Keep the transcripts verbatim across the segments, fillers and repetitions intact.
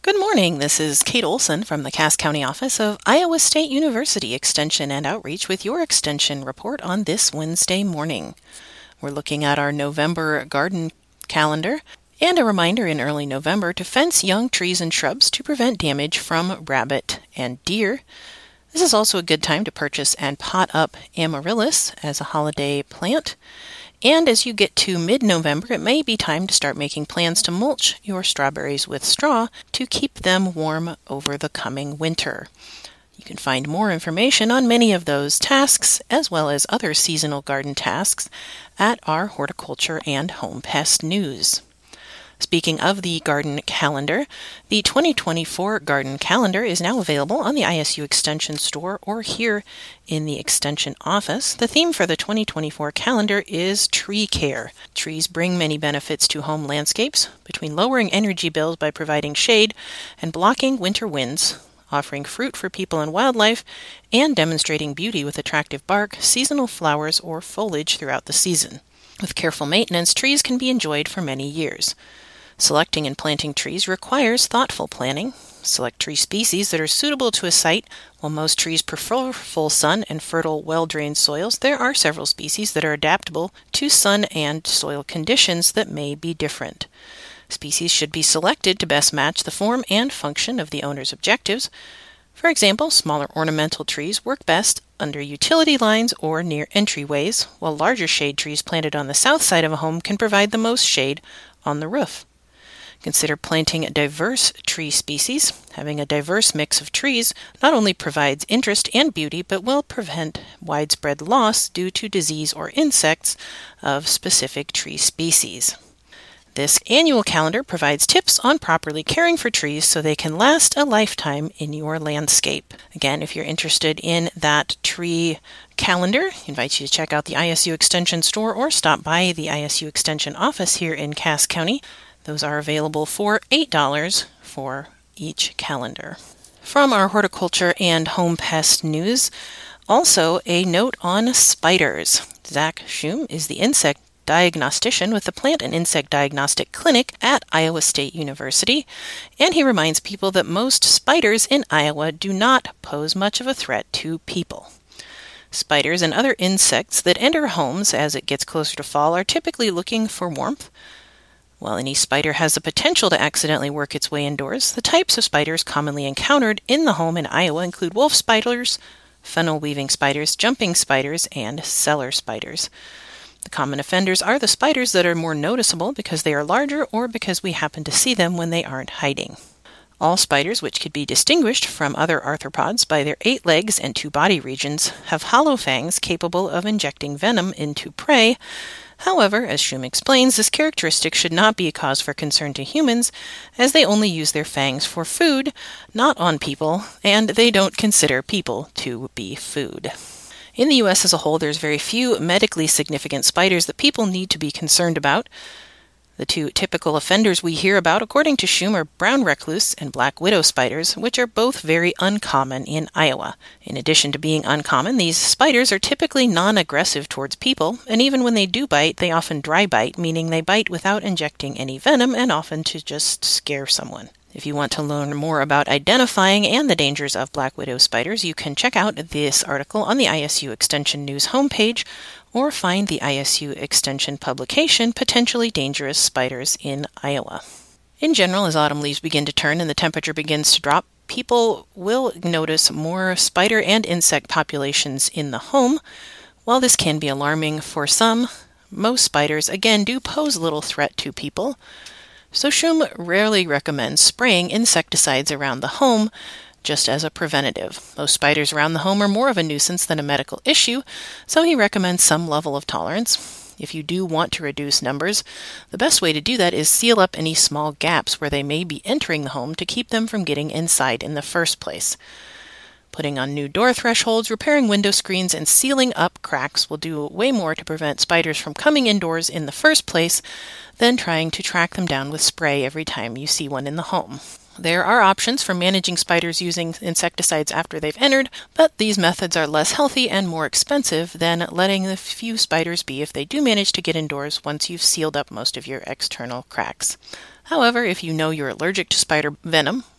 Good morning. This is Kate Olson from the Cass County office of Iowa State University Extension and Outreach with your Extension report on this Wednesday morning. We're looking at our November garden calendar and a reminder in early November to fence young trees and shrubs to prevent damage from rabbit and deer. This is also a good time to purchase and pot up amaryllis as a holiday plant. And as you get to mid-November, it may be time to start making plans to mulch your strawberries with straw to keep them warm over the coming winter. You can find more information on many of those tasks, as well as other seasonal garden tasks, at our Horticulture and Home Pest News. Speaking of the garden calendar, the twenty twenty-four garden calendar is now available on the I S U Extension store or here in the Extension office. The theme for the twenty twenty-four calendar is tree care. Trees bring many benefits to home landscapes, between lowering energy bills by providing shade and blocking winter winds, offering fruit for people and wildlife, and demonstrating beauty with attractive bark, seasonal flowers, or foliage throughout the season. With careful maintenance, trees can be enjoyed for many years. Selecting and planting trees requires thoughtful planning. Select tree species that are suitable to a site. While most trees prefer full sun and fertile, well-drained soils, there are several species that are adaptable to sun and soil conditions that may be different. Species should be selected to best match the form and function of the owner's objectives. For example, smaller ornamental trees work best under utility lines or near entryways, while larger shade trees planted on the south side of a home can provide the most shade on the roof. Consider planting diverse tree species. Having a diverse mix of trees not only provides interest and beauty, but will prevent widespread loss due to disease or insects of specific tree species. This annual calendar provides tips on properly caring for trees so they can last a lifetime in your landscape. Again, if you're interested in that tree calendar, I invite you to check out the I S U Extension store or stop by the I S U Extension office here in Cass County. Those are available for eight dollars for each calendar. From our Horticulture and Home Pest News, also a note on spiders. Zach Schum is the insect diagnostician with the Plant and Insect Diagnostic Clinic at Iowa State University, and he reminds people that most spiders in Iowa do not pose much of a threat to people. Spiders and other insects that enter homes as it gets closer to fall are typically looking for warmth. While any spider has the potential to accidentally work its way indoors, the types of spiders commonly encountered in the home in Iowa include wolf spiders, funnel-weaving spiders, jumping spiders, and cellar spiders. The common offenders are the spiders that are more noticeable because they are larger or because we happen to see them when they aren't hiding. All spiders, which could be distinguished from other arthropods by their eight legs and two body regions, have hollow fangs capable of injecting venom into prey. However, as Schum explains, this characteristic should not be a cause for concern to humans, as they only use their fangs for food, not on people, and they don't consider people to be food. In the U S as a whole, there's very few medically significant spiders that people need to be concerned about. The two typical offenders we hear about, according to Schum, are brown recluse and black widow spiders, which are both very uncommon in Iowa. In addition to being uncommon, these spiders are typically non-aggressive towards people, and even when they do bite, they often dry bite, meaning they bite without injecting any venom and often to just scare someone. If you want to learn more about identifying and the dangers of black widow spiders, you can check out this article on the I S U Extension News homepage or find the I S U Extension publication, Potentially Dangerous Spiders in Iowa. In general, as autumn leaves begin to turn and the temperature begins to drop, people will notice more spider and insect populations in the home. While this can be alarming for some, most spiders, again, do pose little threat to people. So Schum rarely recommends spraying insecticides around the home just as a preventative. Most spiders around the home are more of a nuisance than a medical issue, so he recommends some level of tolerance. If you do want to reduce numbers, the best way to do that is seal up any small gaps where they may be entering the home to keep them from getting inside in the first place. Putting on new door thresholds, repairing window screens, and sealing up cracks will do way more to prevent spiders from coming indoors in the first place than trying to track them down with spray every time you see one in the home. There are options for managing spiders using insecticides after they've entered, but these methods are less healthy and more expensive than letting the few spiders be if they do manage to get indoors once you've sealed up most of your external cracks. However, if you know you're allergic to spider venom,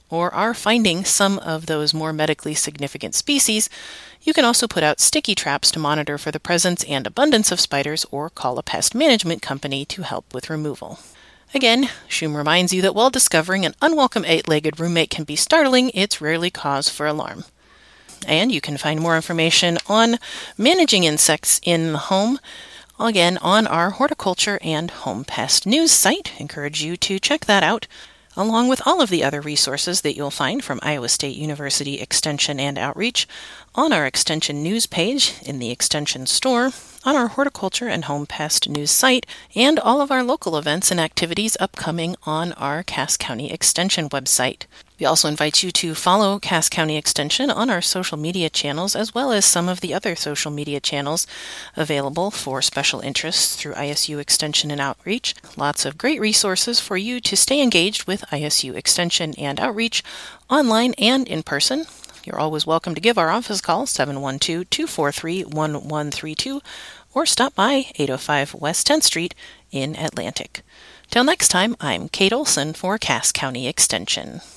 or are finding some of those more medically significant species, you can also put out sticky traps to monitor for the presence and abundance of spiders or call a pest management company to help with removal. Again, Shum reminds you that while discovering an unwelcome eight-legged roommate can be startling, it's rarely cause for alarm. And you can find more information on managing insects in the home, again, on our horticulture and home pest news site. I encourage you to check that out, along with all of the other resources that you'll find from Iowa State University Extension and Outreach on our Extension news page in the Extension store, on our horticulture and home pest news site, and all of our local events and activities upcoming on our Cass County Extension website. We also invite you to follow Cass County Extension on our social media channels, as well as some of the other social media channels available for special interests through I S U Extension and Outreach. Lots of great resources for you to stay engaged with I S U Extension and Outreach online and in person. You're always welcome to give our office call, seven one two, two four three, one one three two, or stop by eight oh five West tenth Street in Atlantic. Till next time, I'm Kate Olson for Cass County Extension.